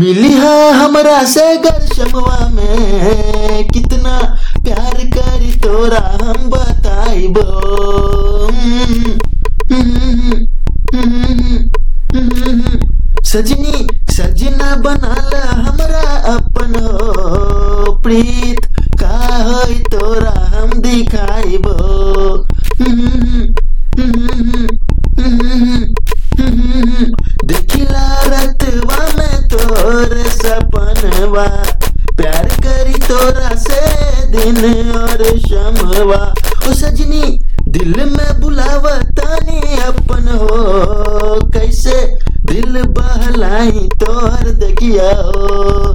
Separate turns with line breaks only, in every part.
मिली है हमरा से गरशमवा में, कितना प्यार करी तोरा हम बताइबो। सजनी सजना बनाला हमरा अपन हो, प्रीत का होई तोरा हम दिखाइबो। देखिला रतवा में तोर सपनवा, प्यार करी तोरा से दिन और शमवा। ओ सजनी दिल में बुलावा तानी अपन हो, कैसे दिल बहलाई तोहर देखिया हो।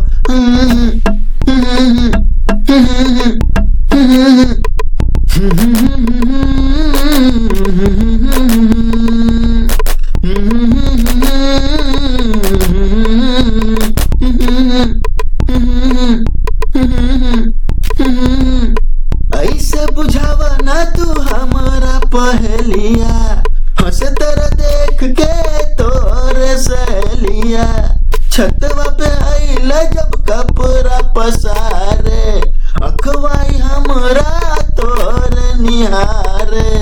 ऐसे बुझावा ना तू हमारा पहलिया, हंस तर देख के तोरे सहेलिया। छतवा पे आइला जब कपड़ा पसारे, अखवाई हमरा तोरे निहारे।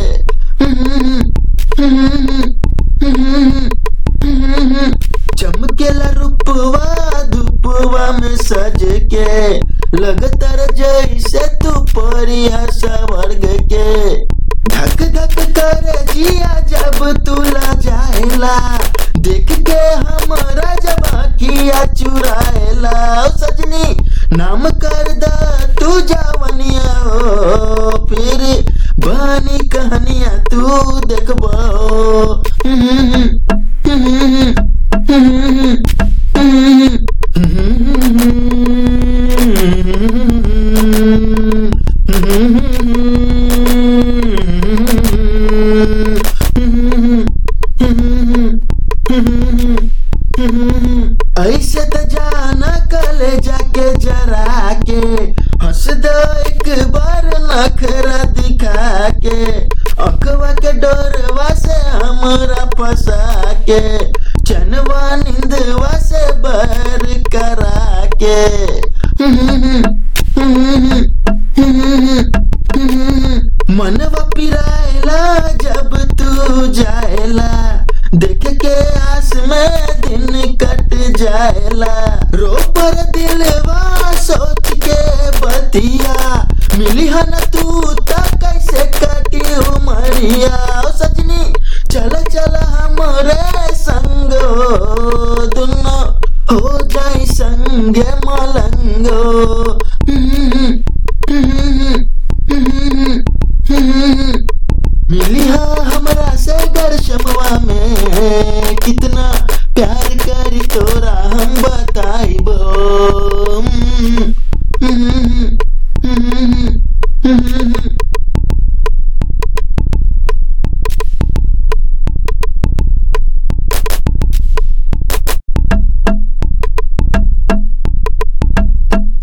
चमकेला रूपवा धूपवा में सज के, लगतर जैसे तू परिया स्वर्ग के। धक धक करे जिया जब तुला जाएला, देख के हमरा जब आँखिया चुराएला। सजनी नाम कर दा तू जावनिया हो, फिर बनी कहानिया तू देखबो। ऐसे त जाना कले जाके जरा के, हंस दो एक बार नखरा दिखा के। अखवा के डोरवा से हमरा फंसा के, चनवा नींदवा से बर करा के। मनवा पिराएला जब तू जाएला, देख के आस में दिन कट जाएला। रो पर दिलवा सोच के बतिया, मिली है न तू त कैसे कटी उमरिया।